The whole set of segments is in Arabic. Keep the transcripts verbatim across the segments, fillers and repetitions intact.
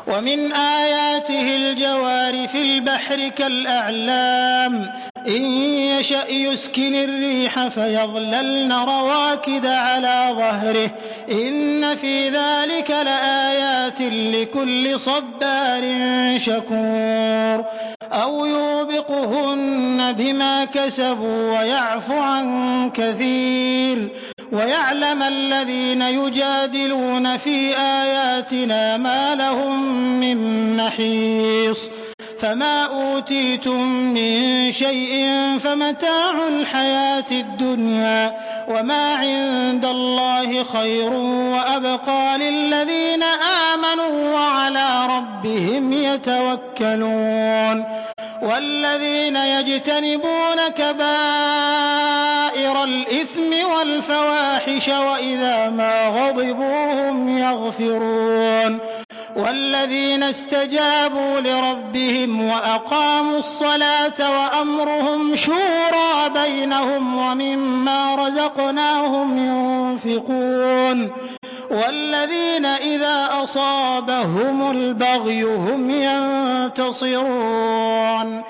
ومن آياته الجوار في البحر كالأعلام إن يشأ يسكن الريح فيظللن رواكد على ظهره إن في ذلك لآيات لكل صبار شكور أو يوبقهن بما كسبوا ويعفو عن كثير ويعلم الذين يجادلون في آياتنا ما لهم من محيص فما أوتيتم من شيء فمتاع الحياة الدنيا وما عند الله خير وأبقى للذين آمنوا وعلى ربهم يتوكلون والذين يجتنبون كبائر الإثم والفواحش وإذا ما غضبوا هم يغفرون والذين استجابوا لربهم وأقاموا الصلاة وأمرهم شورى بينهم ومما رزقناهم ينفقون والذين إذا أصابهم البغي هم ينتصرون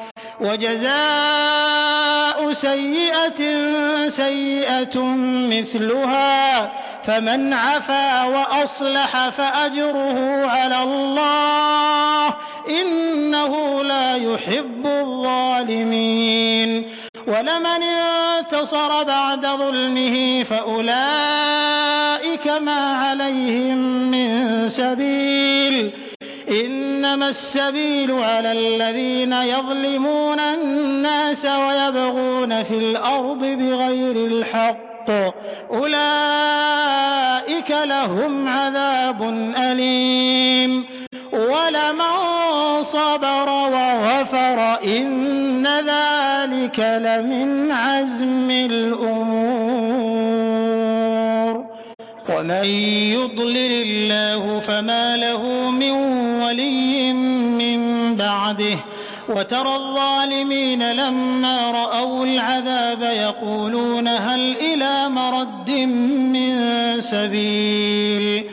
وجزاء سيئة سيئة مثلها فمن عفا وأصلح فأجره على الله إنه لا يحب الظالمين ولمن انتصر بعد ظلمه فأولئك ما عليهم من سبيل إنما السبيل على الذين يظلمون الناس ويبغون في الأرض بغير الحق أولئك لهم عذاب أليم ولمن صبر وغفر إن ذلك لمن عزم الأمور ومن يضلل الله فما له من ولي من بعده وترى الظالمين لما رأوا العذاب يقولون هل إلى مرد من سبيل